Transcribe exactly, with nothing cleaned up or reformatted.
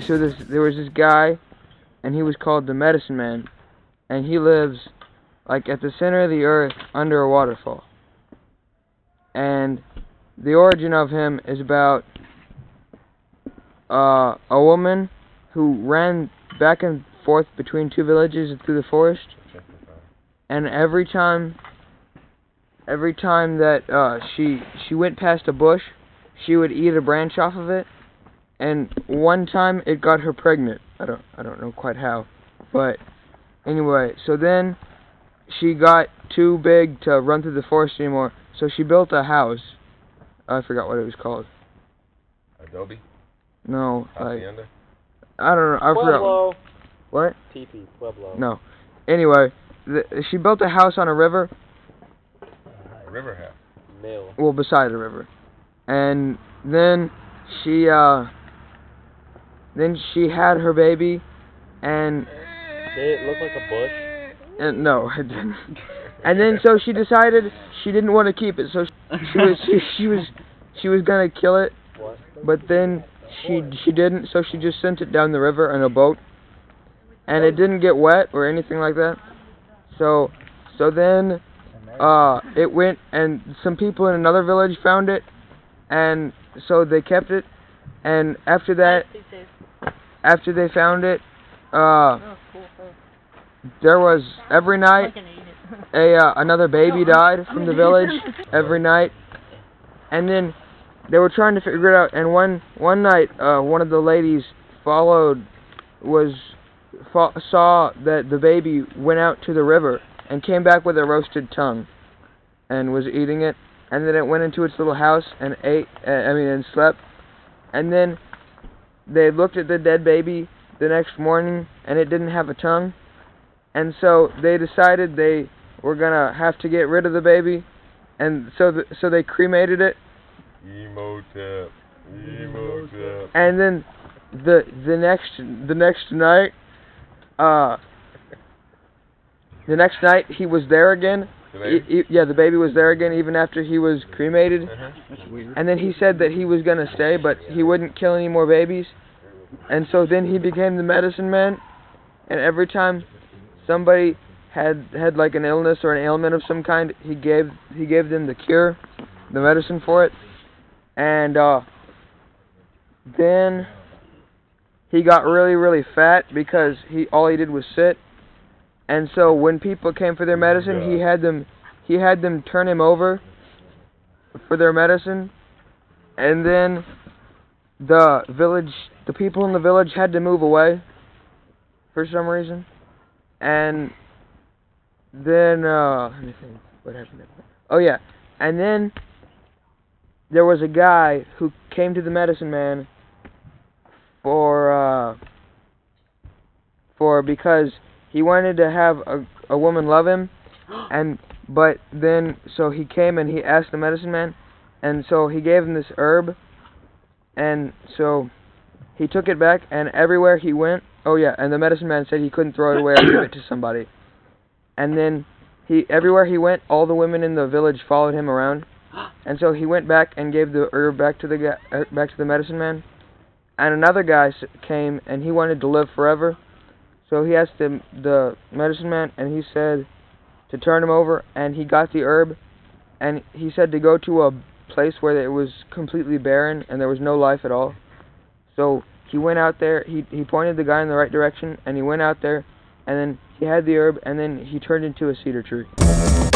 so this there was this guy, and he was called the Medicine Man, and he lives like at the center of the earth under a waterfall. And the origin of him is about uh, a woman who ran back and forth between two villages through the forest, and every time, every time that uh, she she went past a bush, she would eat a branch off of it, and one time it got her pregnant. I don't I don't know quite how, but anyway, so then she got too big to run through the forest anymore, so she built a house. I forgot what it was called. Adobe? No, like, Hacienda? I don't know. I Pueblo. forgot. What? Teepee, Pueblo. No. Anyway, the, she built a house on a river. A river house. Mill. Well, beside a river, and then she uh, then she had her baby, and Did it look like a bush? and no, it didn't. And then so she decided she didn't want to keep it, so she was she, she was she was gonna kill it, What? but then she she didn't, so she just sent it down the river in a boat, and it didn't get wet or anything like that. So so then uh it went, and some people in another village found it, and so they kept it, and after that, after they found it, uh there was every night a uh, another baby died from the village every night, and then they were trying to figure it out. And one one night, uh, one of the ladies followed was fo saw that the baby went out to the river and came back with a roasted tongue, and was eating it. And then it went into its little house and ate. Uh, I mean, and slept. And then they looked at the dead baby the next morning, and it didn't have a tongue. And so they decided they were gonna have to get rid of the baby, and so th so they cremated it. Emotep. Emotep. And then the the next the next night, uh, the next night he was there again. The baby? He, he, yeah, the baby was there again even after he was cremated. Uh-huh. That's weird. And then he said that he was gonna stay, but he wouldn't kill any more babies. And so then he became the Medicine Man, and every time somebody had had like an illness or an ailment of some kind, he gave he gave them the cure, the medicine for it. And uh, then he got really really fat because he all he did was sit. And so when people came for their medicine, he had them he had them turn him over for their medicine. And then the village the people in the village had to move away for some reason. And then, uh, let me think, what happened? Oh yeah, and then there was a guy who came to the Medicine Man for, uh, for, because he wanted to have a, a woman love him, and, but then, so he came and he asked the Medicine Man, and so he gave him this herb, and so he took it back, and everywhere he went, oh yeah, and the Medicine Man said he couldn't throw it away or give it to somebody. And then he everywhere he went, all the women in the village followed him around. And so he went back and gave the herb back to the guy, uh, back to the Medicine Man. And another guy s came and he wanted to live forever. So he asked the the Medicine Man, and he said to turn him over, and he got the herb, and he said to go to a place where it was completely barren and there was no life at all. So he went out there, he, he pointed the guy in the right direction, and he went out there, and then he had the herb, and then he turned into a cedar tree.